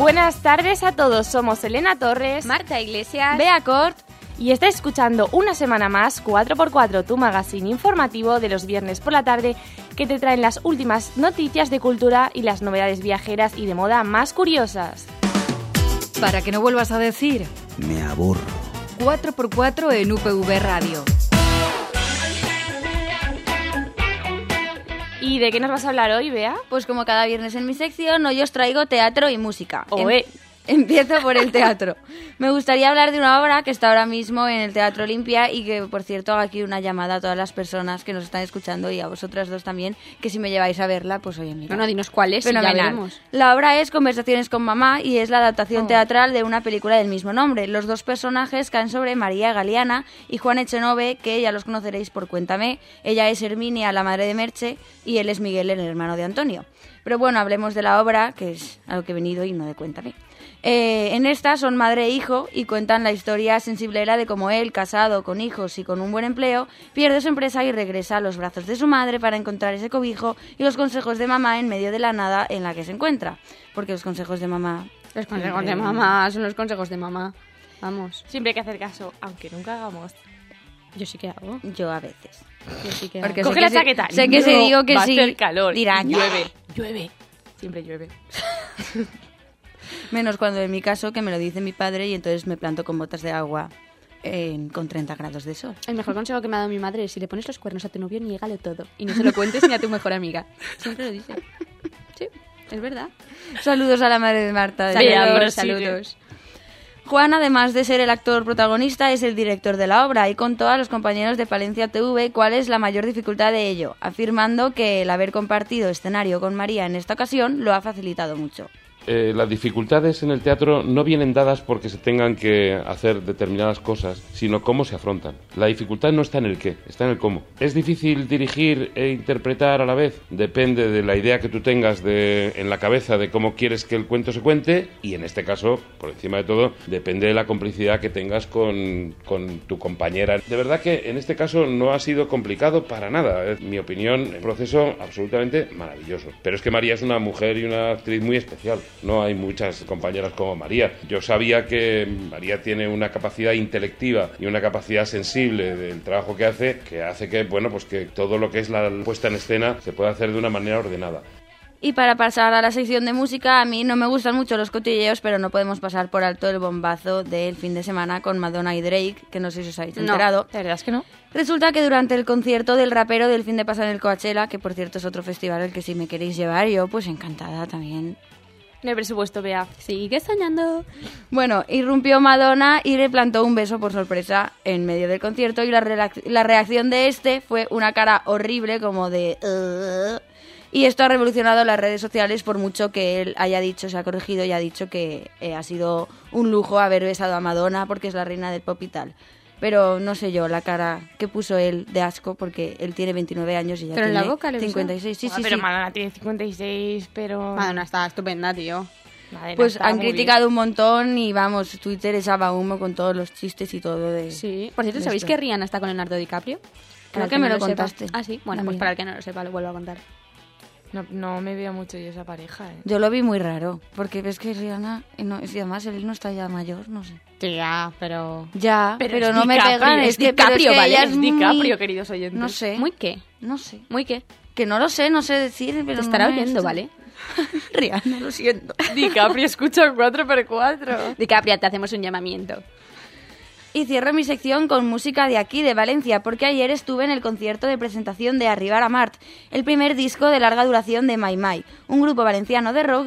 Buenas tardes a todos, somos Elena Torres, Marta Iglesias, Bea Cort y estáis escuchando una semana más 4x4, tu magazine informativo de los viernes por la tarde que te traen las últimas noticias de cultura y las novedades viajeras y de moda más curiosas. Para que no vuelvas a decir, me aburro. 4x4 en UPV Radio. ¿Y de qué nos vas a hablar hoy, Bea? Pues como cada viernes en mi sección, hoy os traigo teatro y música. Empiezo por el teatro. Me gustaría hablar de una obra que está ahora mismo en el Teatro Olimpia y que, por cierto, hago aquí una llamada a todas las personas que nos están escuchando y a vosotras dos también, que si me lleváis a verla, pues oye, mira. No, dinos cuál es y ya veremos. La obra es Conversaciones con mamá y es la adaptación teatral de una película del mismo nombre. Los dos personajes caen sobre María Galeana y Juan Echenove, que ya los conoceréis por Cuéntame. Ella es Herminia, la madre de Merche, y él es Miguel, el hermano de Antonio. Pero bueno, hablemos de la obra, que es a lo que he venido y no de Cuéntame. En esta son madre e hijo y cuentan la historia sensiblera de cómo él, casado, con hijos y con un buen empleo, pierde su empresa y regresa a los brazos de su madre para encontrar ese cobijo y los consejos de mamá en medio de la nada en la que se encuentra. Porque los consejos de mamá... Los consejos de mamá son los consejos de mamá. Vamos. Siempre hay que hacer caso, aunque nunca hagamos. Yo sí que hago. Yo a veces. Yo sí que porque hago. Coge la chaqueta. Sé que se digo que va sí. Va a hacer calor. Dirán, llueve. Siempre llueve. Menos cuando en mi caso que me lo dice mi padre y entonces me planto con botas de agua con 30 grados de sol. El mejor consejo que me ha dado mi madre es: si le pones los cuernos a tu novio, niégalo todo. Y no se lo cuentes ni a tu mejor amiga. Siempre lo dice. Sí, es verdad. Saludos a la madre de Marta. Saludos. Juan, además de ser el actor protagonista, es el director de la obra y contó a los compañeros de Palencia TV cuál es la mayor dificultad de ello, afirmando que el haber compartido escenario con María en esta ocasión lo ha facilitado mucho. Las dificultades en el teatro no vienen dadas porque se tengan que hacer determinadas cosas, sino cómo se afrontan. La dificultad no está en el qué, está en el cómo. ¿Es difícil dirigir e interpretar a la vez? Depende de la idea que tú tengas en la cabeza de cómo quieres que el cuento se cuente, y en este caso, por encima de todo, depende de la complicidad que tengas con tu compañera. De verdad que en este caso no ha sido complicado para nada. En mi opinión, un proceso absolutamente maravilloso. Pero es que María es una mujer y una actriz muy especial. No hay muchas compañeras como María. Yo sabía que María tiene una capacidad intelectiva y una capacidad sensible del trabajo que hace que, bueno, pues que todo lo que es la puesta en escena se puede hacer de una manera ordenada. Y para pasar a la sección de música, a mí no me gustan mucho los cotilleos, pero no podemos pasar por alto el bombazo del fin de semana con Madonna y Drake, que no sé si os habéis enterado. La verdad es que no. Resulta que durante el concierto del rapero del fin de pasado en el Coachella, que por cierto es otro festival al que si me queréis llevar, yo pues encantada también. No hay presupuesto, Bea. Sigue soñando. Bueno, irrumpió Madonna y le plantó un beso por sorpresa en medio del concierto y la reacción de este fue una cara horrible como de... Y esto ha revolucionado las redes sociales por mucho que él haya dicho, se ha corregido y ha dicho que ha sido un lujo haber besado a Madonna porque es la reina del pop y tal. Pero no sé yo, la cara que puso él de asco, porque él tiene 29 años y ya pero tiene en la boca le 56. Sí, pero Madonna tiene 56, pero... Madonna está estupenda, tío. Madonna pues está han muy criticado bien. un montón y vamos, Twitter echaba humo con todos los chistes y todo de... Sí. Por cierto, ¿sabéis que Rihanna está con Leonardo DiCaprio? Creo que me lo contaste. Ah, sí. Bueno, pues para el que no lo sepa, lo vuelvo a contar. No me veo mucho yo esa pareja, ¿eh? Yo lo vi muy raro, porque ves que Rihanna, y además él no está ya mayor, no sé. Tía, pero... Ya, pero es no me DiCaprio, pegan, es es que DiCaprio, pero es que ¿vale? ella Es es muy... DiCaprio, queridos oyentes. No sé. ¿Muy qué? No sé. ¿Muy qué? Que no lo sé, no sé decir, pero Te estará no me oyendo, está- ¿vale? Rihanna, lo siento. DiCaprio escucha 4x4. DiCaprio, te hacemos un llamamiento. Y cierro mi sección con música de aquí, de Valencia, porque ayer estuve en el concierto de presentación de Arribar a Mart, el primer disco de larga duración de Mai Mai, un grupo valenciano de rock.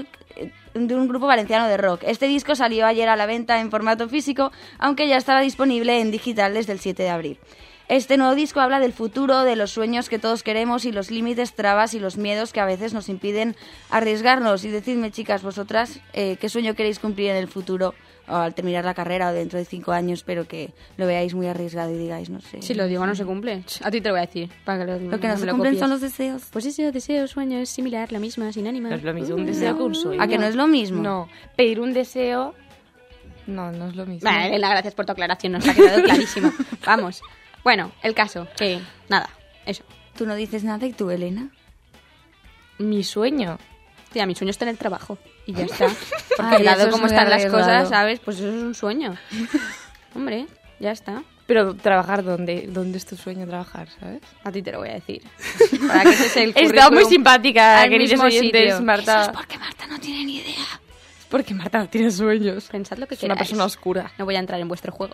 Este disco salió ayer a la venta en formato físico, aunque ya estaba disponible en digital desde el 7 de abril. Este nuevo disco habla del futuro, de los sueños que todos queremos y los límites, trabas y los miedos que a veces nos impiden arriesgarnos. Y decidme, chicas, vosotras, ¿qué sueño queréis cumplir en el futuro? O al terminar la carrera o dentro de 5 años, pero que lo veáis muy arriesgado y digáis, no sé. Si lo digo, no se cumple. A ti te lo voy a decir. Para que Lo que no me se lo cumplen copies. son los deseos. Pues eso, deseo, sueño, es similar, la misma, sinónima. No es lo mismo un deseo que un sueño. ¿A que no es lo mismo? No, pedir un deseo... No es lo mismo. Vale, Elena, gracias por tu aclaración, nos ha quedado clarísimo. Vamos. Bueno, el caso, que nada, eso. Tú no dices nada y tú, Elena. Mi sueño. Tía, mi sueño es tener trabajo. Y ya está. Porque Ay, dado eso es cómo muy están las arriesgado. cosas, ¿sabes? Pues eso es un sueño. Hombre, ya está. Pero trabajar, ¿dónde es tu sueño trabajar, sabes? A ti te lo voy a decir. Para que ese es el Está muy currículum simpática, al queridos mismo oyentes, sitio. Marta. Eso es porque Marta no tiene ni idea. Es porque Marta no tiene sueños. Pensad lo que Es una queráis. persona oscura. No voy a entrar en vuestro juego.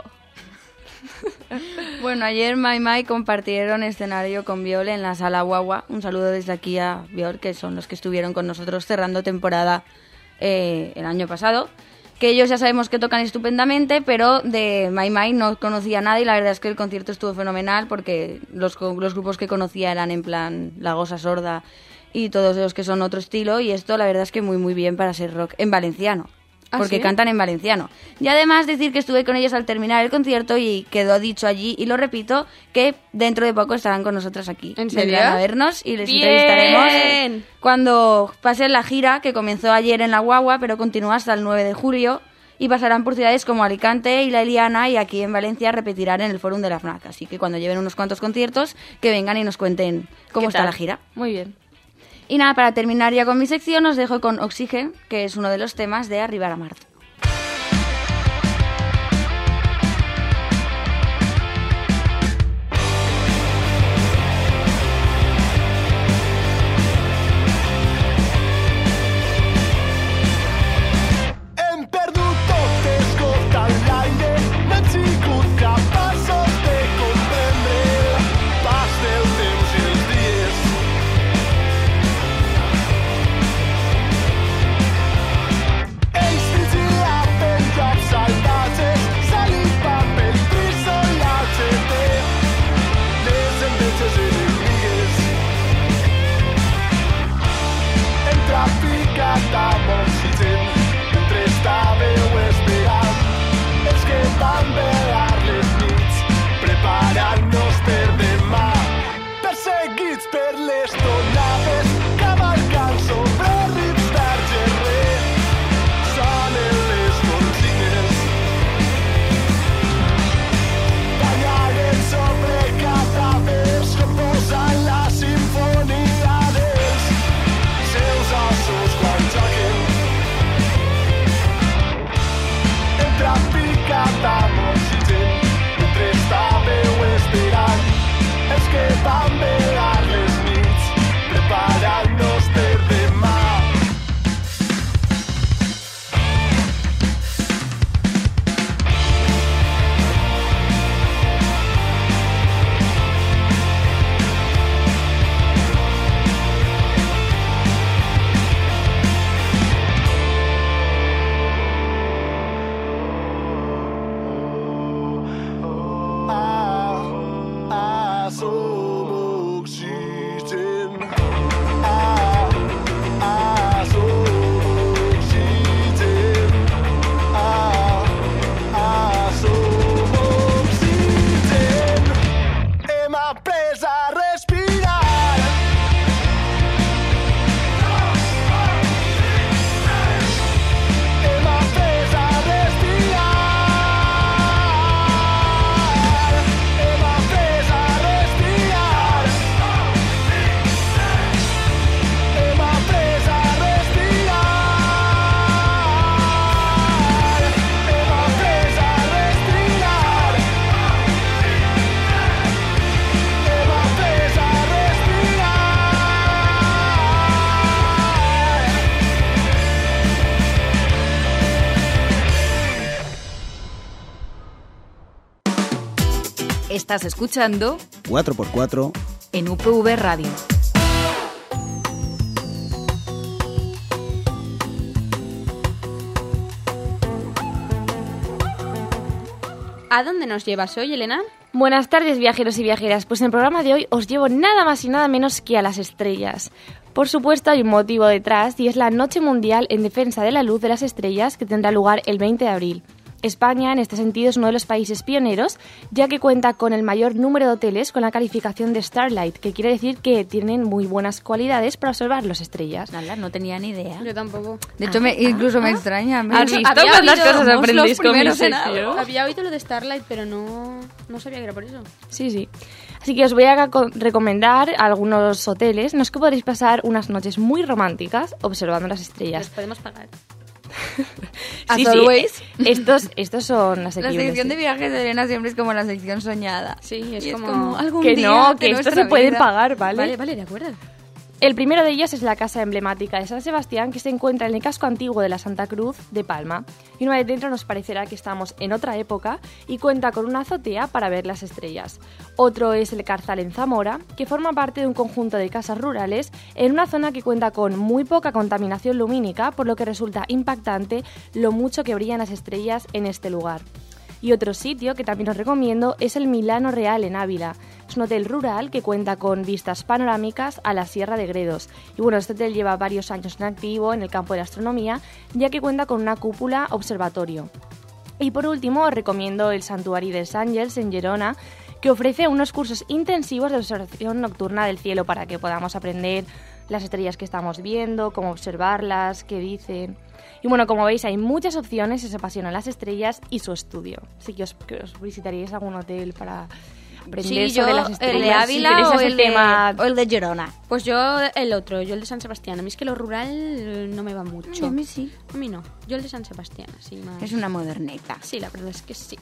Bueno, ayer Mai compartieron escenario con Viol en la Sala Guagua. Un saludo desde aquí a Viol, que son los que estuvieron con nosotros cerrando temporada el año pasado. Que ellos ya sabemos que tocan estupendamente, pero de Mai no conocía nada y la verdad es que el concierto estuvo fenomenal porque los grupos que conocía eran en plan La Gosa Sorda y todos los que son otro estilo, y esto la verdad es que muy bien para ser rock en valenciano. ¿Ah, Porque sí? cantan en valenciano. Y además decir que estuve con ellos al terminar el concierto y quedó dicho allí, y lo repito, que dentro de poco estarán con nosotros aquí. ¿En serio? Vendrán a vernos y les ¡Bien! entrevistaremos cuando pase la gira, que comenzó ayer en La Guagua, pero continúa hasta el 9 de julio, y pasarán por ciudades como Alicante y La Eliana, y aquí en Valencia repetirán en el Fórum de la FNAC. Así que cuando lleven unos cuantos conciertos, que vengan y nos cuenten cómo ¿Qué está tal? la gira. Muy bien. Y nada, para terminar ya con mi sección, os dejo con Oxygen, que es uno de los temas de Arribar a Marte. Hem perdut tot, escolta l'aire, n'hem sigut capaços de comprendre el pas del temps i els dies. Ells vigilàvem llocs salvatges, salivaven pel trisolatge de les enveges enemigues. Hem traficat amb oxigen, mentre estàveu esperant, els que van velar les nits, preparant-nos per demà. Perseguits per les tonaves, cavalcant sobre rips d'argerrer, sonen les consignes. Ballaren sobre cadàvers, composant la simfonia dels seus ossos quan xoquen. Hem traficat amb oxigen, mentre estàveu esperant, els que van velar les nits, preparant-nos per demà. Som oxigen. Som oxigen. Som oxigen. Hem après a respirar. Hem après a respirar. Hem après a respirar. Hem après a respirar. Hem après a respirar. Hem après a Estás escuchando 4x4 en UPV Radio. ¿A dónde nos llevas hoy, Elena? Buenas tardes, viajeros y viajeras. Pues en el programa de hoy os llevo nada más y nada menos que a las estrellas. Por supuesto, hay un motivo detrás y es la Noche Mundial en Defensa de la Luz de las Estrellas que tendrá lugar el 20 de abril. España, en este sentido, es uno de los países pioneros, ya que cuenta con el mayor número de hoteles con la calificación de Starlight, que quiere decir que tienen muy buenas cualidades para observar las estrellas. Nada, no tenía ni idea. Yo tampoco. De hecho, incluso me extraña. ¿Has visto Había cuántas oído- cosas somos aprendéis los con mi primeros en sección? Había oído lo de Starlight, pero no sabía que era por eso. Sí, sí. Así que os voy a recomendar algunos hoteles en los que podréis pasar unas noches muy románticas observando las Les estrellas. podemos pagar. Sí, As always. Estos son La asequibles. sección de viajes de Elena siempre es como la sección soñada. Sí, es Y como... algún Que día no, de que esto nuestra se puede vida. pagar, ¿vale? Vale, de acuerdo. El primero de ellos es la casa emblemática de San Sebastián, que se encuentra en el casco antiguo de la Santa Cruz de Palma. Y una vez dentro nos parecerá que estamos en otra época y cuenta con una azotea para ver las estrellas. Otro es el Carzal en Zamora, que forma parte de un conjunto de casas rurales en una zona que cuenta con muy poca contaminación lumínica, por lo que resulta impactante lo mucho que brillan las estrellas en este lugar. Y otro sitio que también os recomiendo es el Milano Real en Ávila. Es un hotel rural que cuenta con vistas panorámicas a la Sierra de Gredos. Y bueno, este hotel lleva varios años en activo en el campo de la astronomía, ya que cuenta con una cúpula observatorio. Y por último, os recomiendo el Santuari dels Àngels en Gerona, que ofrece unos cursos intensivos de observación nocturna del cielo para que podamos aprender las estrellas que estamos viendo, cómo observarlas, qué dicen. Y bueno, como veis, hay muchas opciones si os apasionan las estrellas y su estudio. Así que os visitaríais algún hotel para aprender Sí, yo sobre las estrellas. el de Ávila si queréis o ese el tema... o el de Gerona. Pues yo el otro, yo el de San Sebastián. A mí es que lo rural no me va mucho. A mí sí. A mí no. Yo el de San Sebastián, así más... Es una moderneta. Sí, la verdad es que sí.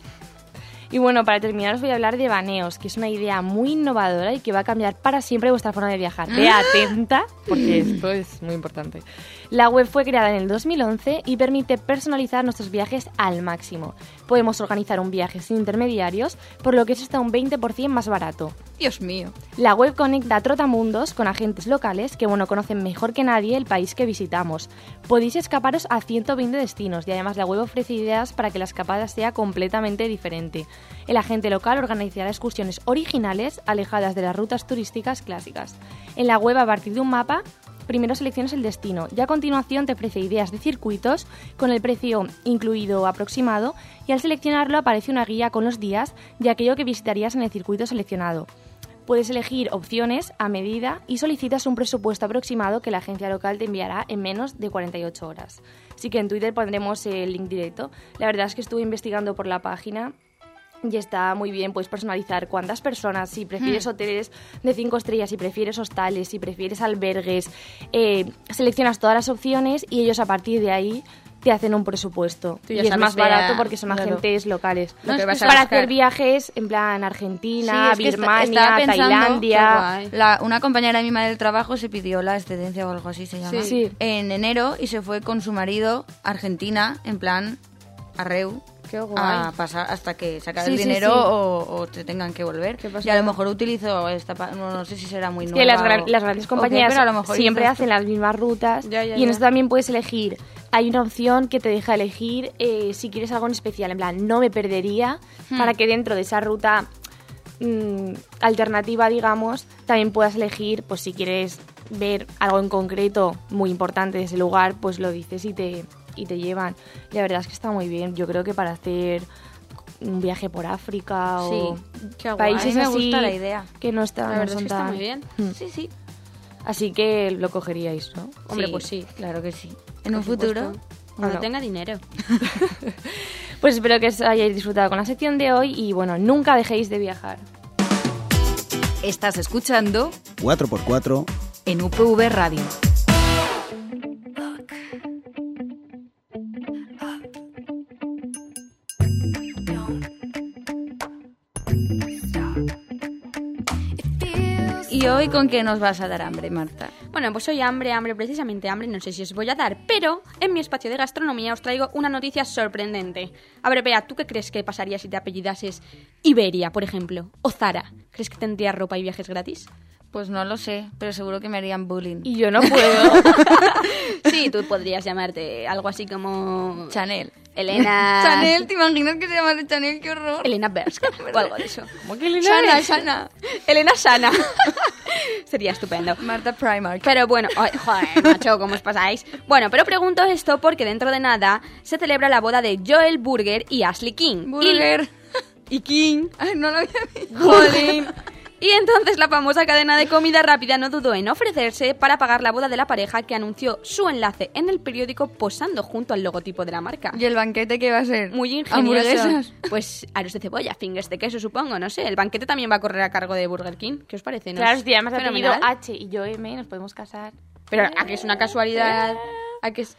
Y bueno, para terminar os voy a hablar de Baneos, que es una idea muy innovadora y que va a cambiar para siempre vuestra forma de viajar. Ve atenta, porque esto es muy importante. La web fue creada en el 2011 y permite personalizar nuestros viajes al máximo. Podemos organizar un viaje sin intermediarios, por lo que es hasta un 20% más barato. Dios mío. La web conecta a trotamundos con agentes locales que, bueno, conocen mejor que nadie el país que visitamos. Podéis escaparos a 120 destinos y además la web ofrece ideas para que la escapada sea completamente diferente. El agente local organizará excursiones originales alejadas de las rutas turísticas clásicas. En la web, a partir de un mapa, primero seleccionas el destino y a continuación te ofrece ideas de circuitos con el precio incluido aproximado y al seleccionarlo aparece una guía con los días de aquello que visitarías en el circuito seleccionado. Puedes elegir opciones a medida y solicitas un presupuesto aproximado que la agencia local te enviará en menos de 48 horas. Así que en Twitter pondremos el link directo. La verdad es que estuve investigando por la página y está muy bien, puedes personalizar cuántas personas, si prefieres hoteles de 5 estrellas, si prefieres hostales, si prefieres albergues, seleccionas todas las opciones y ellos a partir de ahí te hacen un presupuesto. Tú Y ya es sabes más de- barato porque son claro. agentes locales. Lo que vas a para buscar. hacer viajes en plan Argentina, Sí, es que Birmania, estaba pensando- Tailandia. Qué guay. Una compañera de mi madre del trabajo se pidió la excedencia o algo así se llama. Sí. En enero y se fue con su marido a Argentina en plan arreu. Qué guay. A pasar hasta que sacar Sí, el sí, dinero sí. o te tengan que volver. ¿Qué pasó? Y a lo mejor utilizó esta... no sé si será muy Es nueva. que las, o- las grandes o qué, compañías pero a lo mejor siempre hizo hacen las mismas rutas Ya, y en esto también puedes elegir. Hay una opción que te deja elegir si quieres algo en especial, en plan, no me perdería, para que dentro de esa ruta alternativa, digamos, también puedas elegir, pues si quieres ver algo en concreto muy importante de ese lugar, pues lo dices y te llevan. La verdad es que está muy bien. Yo creo que para hacer un viaje por África o Sí, qué guay. países me así gusta la idea. que no están, La verdad es no que son está tan- muy bien. Sí, sí. Así que lo cogeríais, ¿no? Hombre, pues sí. Claro que sí. En un Por supuesto. futuro... Cuando Bueno. tenga dinero. Pues espero que os hayáis disfrutado con la sección de hoy y bueno, nunca dejéis de viajar. Estás escuchando 4x4 en UPV Radio. ¿Y hoy con qué nos vas a dar hambre, Marta? Bueno, pues hoy hambre, precisamente hambre, no sé si os voy a dar, pero en mi espacio de gastronomía os traigo una noticia sorprendente. A ver, Bea, ¿tú qué crees que pasaría si te apellidases Iberia, por ejemplo? O Zara. ¿Crees que tendrías ropa y viajes gratis? Pues no lo sé, pero seguro que me harían bullying. Y yo no puedo. Sí, tú podrías llamarte algo así como... Chanel. Elena... Chanel, ¿te imaginas que se llama Chanel? ¡Qué horror! Elena Berska o algo de eso. ¿Cómo que Elena Shana, Berska? Shana. Elena Sana. Sería estupendo. Marta Primark. Pero bueno, ay, joder, macho, ¿cómo os pasáis? Bueno, pero pregunto esto porque dentro de nada se celebra la boda de Joel Burger y Ashley King. Burger. Y King. Ay, no lo había visto. Jolín. Y entonces la famosa cadena de comida rápida no dudó en ofrecerse para pagar la boda de la pareja, que anunció su enlace en el periódico posando junto al logotipo de la marca. ¿Y el banquete qué va a ser? Muy ingenioso. ¿Hamburguesas? Pues aros de cebolla, fingers de queso, supongo, no sé. El banquete también va a correr a cargo de Burger King. ¿Qué os parece? ¿No Claro, es si además ha apellido fenomenal? H y yo M, nos podemos casar. Pero a que es una casualidad... A que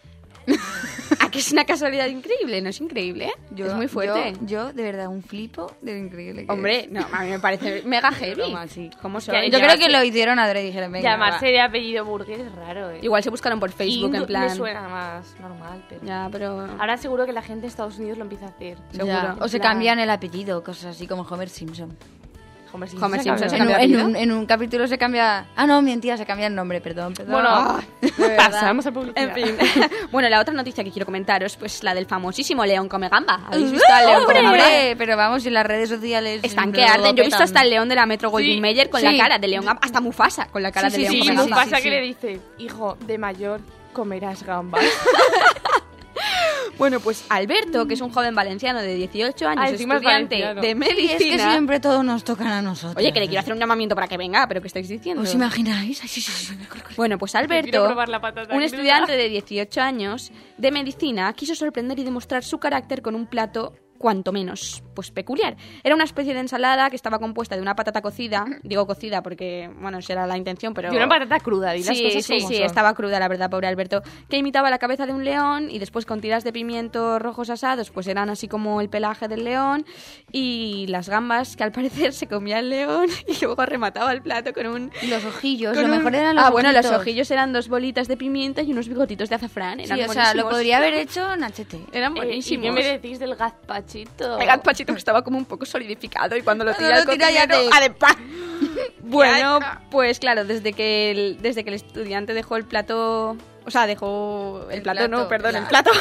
es una casualidad increíble, ¿no es increíble? Es muy fuerte. Yo, de verdad, un flipo de lo increíble que Hombre, es. no, a mí me parece mega heavy. Broma, sí. ¿Cómo Que son? Yo creo que llamarse- lo hicieron adrede y dijeron, venga, Llamarse va. de apellido Burger es raro, ¿eh? Igual se buscaron por Facebook, King en plan... me suena más normal, pero... Ya, pero... Ahora seguro que la gente en Estados Unidos lo empieza a hacer. seguro. Ya. O se Claro. cambian el apellido, cosas así como Homer Simpson. Homer Homer Simpson se En cambia un, de en, apellido. un, en un capítulo se cambia... Ah, no, mentira, se cambia el nombre, perdón. Bueno, de verdad. pasamos a publicidad. En fin. Bueno, la otra noticia que quiero comentaros, pues la del famosísimo León come gamba. ¿Habéis visto al León come gamba? ¡Hombre! Pero vamos, en las redes sociales... Están que lo arden. Yo he visto petan. hasta el león de la Metro Goldwyn Sí, Mayer con sí. la cara de León gamba. Hasta Mufasa con la cara de León Sí, come gamba. Mufasa que le dice, hijo, de mayor comerás gambas. Bueno, pues Alberto, que es un joven valenciano de 18 años, encima es estudiante valenciano. de Sí, medicina. es que siempre todos nos tocan a nosotros. Oye, que le quiero hacer un llamamiento para que venga, pero ¿qué estáis diciendo? ¿Os imagináis? Ay, sí. Bueno, pues Quiero Alberto, probar la patata un cruda. estudiante de 18 años de medicina, quiso sorprender y demostrar su carácter con un plato cuanto menos, pues peculiar. Era una especie de ensalada que estaba compuesta de una patata cocida, digo cocida porque, bueno, esa era la intención, pero... Y una patata cruda, di las Sí, cosas sí, como sí, son. estaba cruda, la verdad, pobre Alberto, que imitaba la cabeza de un león y después con tiras de pimientos rojos asados, pues eran así como el pelaje del león y las gambas que al parecer se comía el león y luego remataba el plato con un... Y los ojillos, con lo un- mejor eran los bueno, los ojitos. ojillos eran 2 bolitas de pimienta y unos bigotitos de azafrán. Sí, Eran o sea, lo buenísimos. podría haber hecho Nachete. Eran ¿Y buenísimos. qué me decís del gazpachito? El gazpachito que estaba como un poco solidificado y cuando lo Cuando tira el lo tira ya cocinero, te- ¡ale, pa! Bueno, pues claro, desde que el estudiante dejó el plato... O sea, dejó el plato, no, perdón, el plato.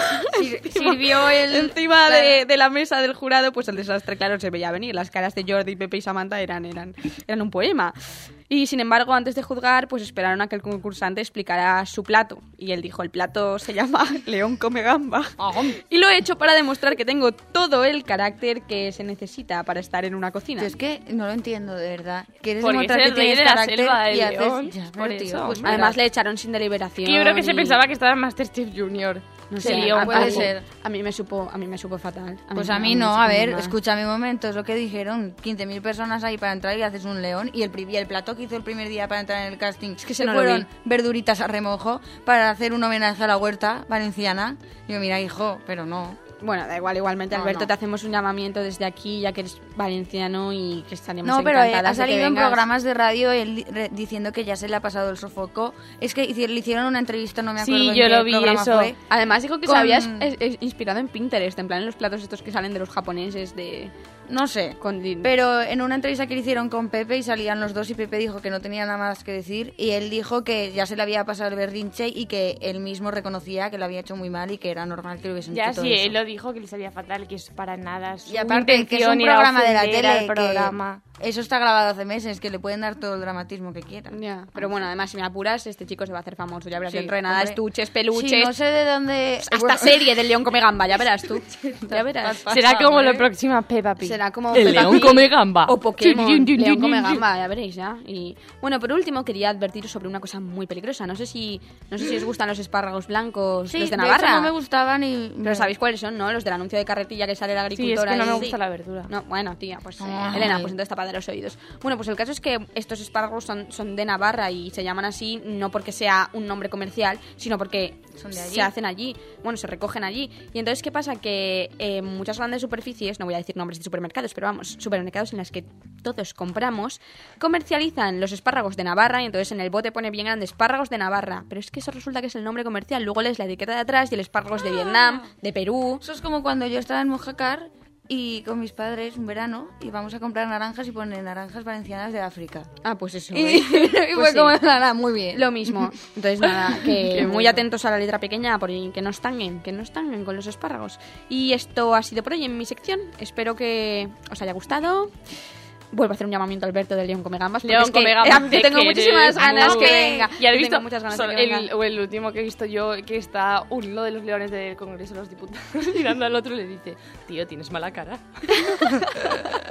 Sirvió el... Encima Claro. de la mesa del jurado, pues el desastre, claro, se veía venir. Las caras de Jordi, Pepe y Samantha eran un poema. Y sin embargo, antes de juzgar, pues esperaron a que el concursante explicara su plato. Y él dijo, el plato se llama León come gamba. Y lo he hecho para demostrar que tengo todo el carácter que se necesita para estar en una cocina. Yo es que no lo entiendo, de verdad. Quieres Porque demostrar es que el rey tienes de la carácter selva del y haces... león, Ya, por pero, tío, eso. pues Además, le echaron sin deliberación. Que yo creo que se y- pensaba que estaba en Masterchef Junior. No De sé, León, puede algo. ser. A mí me supo fatal. Pues a me mí no, supo a ver, muy mal. escúchame un momento, es lo que dijeron, 15.000 personas ahí para entrar y haces un león y el plato que hizo el primer día para entrar en el casting es que se no lo fueron vi. verduritas a remojo para hacer un homenaje a la huerta valenciana. Digo, mira, hijo, pero no. Bueno, da igual, igualmente, No, Alberto, no. te hacemos un llamamiento desde aquí, ya que eres valenciano y que estaríamos No, pero encantadas ha de que salido en vengas. programas de radio él diciendo que ya se le ha pasado el sofoco. Es que le hicieron una entrevista, no me Sí, acuerdo en yo qué lo vi, programa eso. fue. Además dijo que Con- se había inspirado en Pinterest, en plan en los platos estos que salen de los japoneses de... No sé. Con- Pero en una entrevista que le hicieron con Pepe y salían los dos y Pepe dijo que no tenía nada más que decir y él dijo que ya se le había pasado el berrinche y que él mismo reconocía que lo había hecho muy mal y que era normal que lo hubiesen Ya hecho todo sí, eso. él lo dijo, que le salía fatal, que es para nada su Y aparte que es intención un era programa de la ofender al tele programa. que eso está grabado hace meses, que le pueden dar todo el dramatismo que quieran. Ya, pero bueno, además si me apuras, este chico se va a hacer famoso, ya verás, Sí, dentro de nada, hombre. estuches, peluches, Sí, no sé de dónde... hasta bueno, serie del León come gamba, ya verás tú, ya verás. Será como hombre. lo próximo a Peppa Pig. Será como El Peppa león Pig come gamba. o Pokémon, Yun, yun, León yun, come yun, yun. gamba, ya veréis, ya. Y bueno, por último quería advertiros sobre una cosa muy peligrosa. No sé si os gustan los espárragos blancos, Sí, los de hecho, Navarra. no me gustaban y... Pero sabéis cuáles son, ¿no? Los del anuncio de carretilla que sale la Sí, es agricultora. que no me ahí. gusta la verdura. No, bueno, tía, pues Ay. Elena, pues entonces tapada los oídos. Bueno, pues el caso es que estos espárragos son de Navarra y se llaman así no porque sea un nombre comercial, sino porque Son de allí. se hacen allí, bueno, se recogen allí. Y entonces, ¿qué pasa? Que muchas grandes superficies, no voy a decir nombres de supermercados, pero vamos, supermercados en las que todos compramos, comercializan los espárragos de Navarra y entonces en el bote pone bien grande espárragos de Navarra, pero es que eso resulta que es el nombre comercial. Luego lees la etiqueta de atrás y el espárragos de Vietnam, de Perú. Eso es como cuando yo estaba en Mojácar y con mis padres un verano y vamos a comprar naranjas y ponen naranjas valencianas de África. Ah, pues eso. Y, ¿eh? y Pues fue sí. como, nada, muy bien. Lo mismo. Entonces, nada, que Qué muy bueno. atentos a la letra pequeña, que no estanguen con los espárragos. Y esto ha sido por hoy en mi sección. Espero que os haya gustado. Vuelvo a hacer un llamamiento a Alberto del León come gambas. porque León es que, come gambas, yo tengo te muchísimas querés ganas que mucho. venga. Y has Yo visto tengo muchas ganas de que venga. el último que he visto yo, que está uno de los leones del Congreso de los Diputados mirando al otro y le dice, tío, tienes mala cara.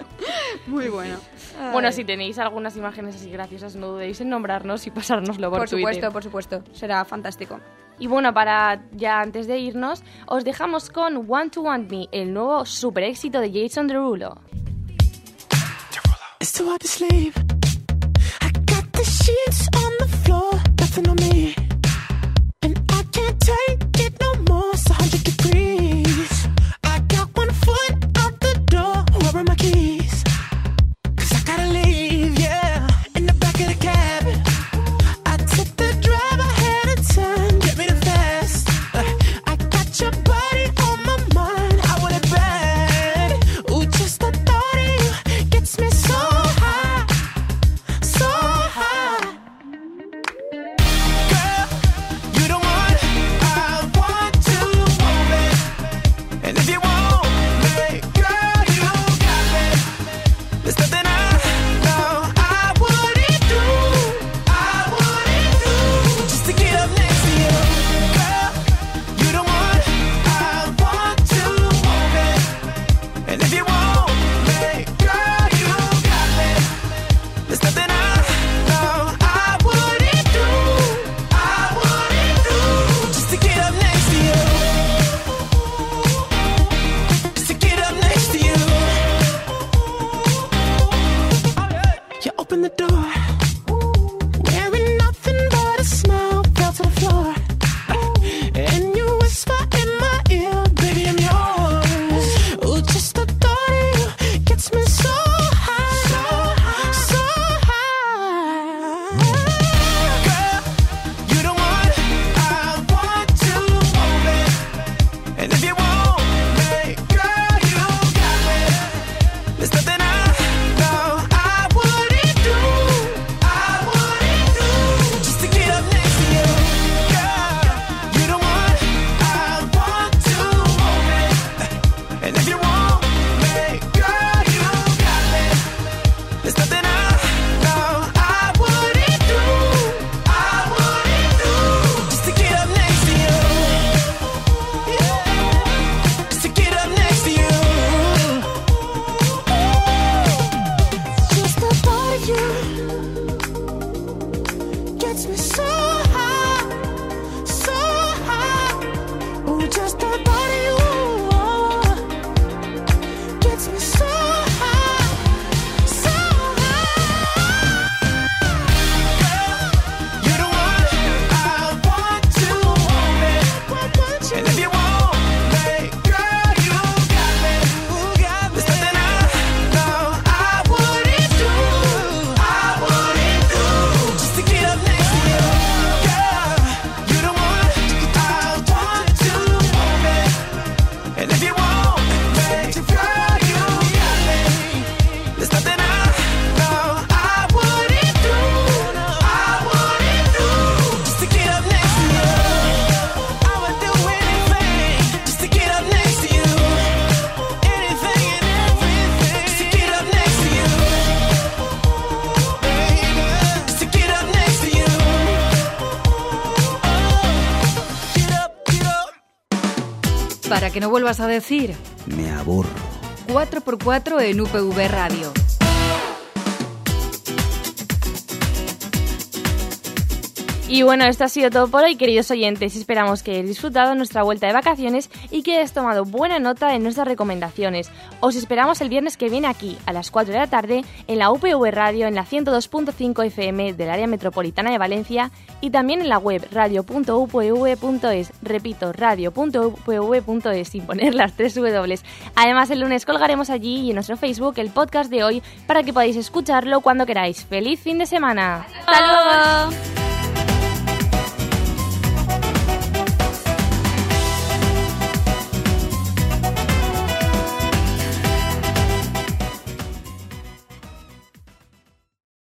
Muy bueno. Bueno, si tenéis algunas imágenes así graciosas, no dudéis en nombrarnos y pasárnoslo por Twitter. Por supuesto. Será fantástico. Y bueno, para ya antes de irnos, os dejamos con Want to Want Me, el nuevo super éxito de Jason Derulo. It's too hard to sleep. I got the sheets on the floor, nothing on me. And I can't take it no more, it's 100 degrees. I got 1 foot out the door, where are my keys? 'Cause I gotta leave, yeah, in the back of the cab. I took the drive ahead of time, get me the fast. I got your body on my mind, I want it bad. Ooh, just the thought of you gets me so high, so high. Girl, you the one I want to move it. And if you want me, girl, you got me. There's nothing I know I wouldn't do, just to get up next to you. Girl, you the one I want to move it. And if you want me, girl, you got me. There's nothing I know I wouldn't do, just to get up next to you. Just to get up next to you. You open the door, wearing nothing but a smile, fell to the floor. And you whisper in my ear, baby, I'm yours. Ooh, just the thought of you gets me so high, so high. Girl, you the one I want to move it. And if you want me, girl, you got me. There's nothing I know I wouldn't do, just to get up next to you. Girl, you the one I want to move it. And if you want me, girl, you got me. There's nothing I know I wouldn't do, just to get up next to you. Just to get up next to you. Just the thought of you gets me so high, so high. Ooh, just the thought of you gets me so high, so high. Girl, you're the one I want to move it. And if you want me, girl, you got me. There's nothing I know I wouldn't do, just to get up next to you. Girl, you're the one I want to move it. And if you want me, girl, you got me. There's nothing I know I wouldn't do, just to get up next to you. I would do anything just to get up next to you. Anything and everything just to get up next to you. Baby, just to get up next to you. Get up, get up. Para que no vuelvas a decir Me aburro. 4x4 en UPV Radio. Y bueno, esto ha sido todo por hoy, queridos oyentes. Esperamos que hayáis disfrutado nuestra vuelta de vacaciones y que hayáis tomado buena nota de nuestras recomendaciones. Os esperamos el viernes que viene aquí, a las 4 de la tarde, en la UPV Radio, en la 102.5 FM del área metropolitana de Valencia y también en la web radio.upv.es. Repito, radio.upv.es, sin poner las 3 W. Además, el lunes colgaremos allí y en nuestro Facebook el podcast de hoy para que podáis escucharlo cuando queráis. ¡Feliz fin de semana! ¡Hasta luego!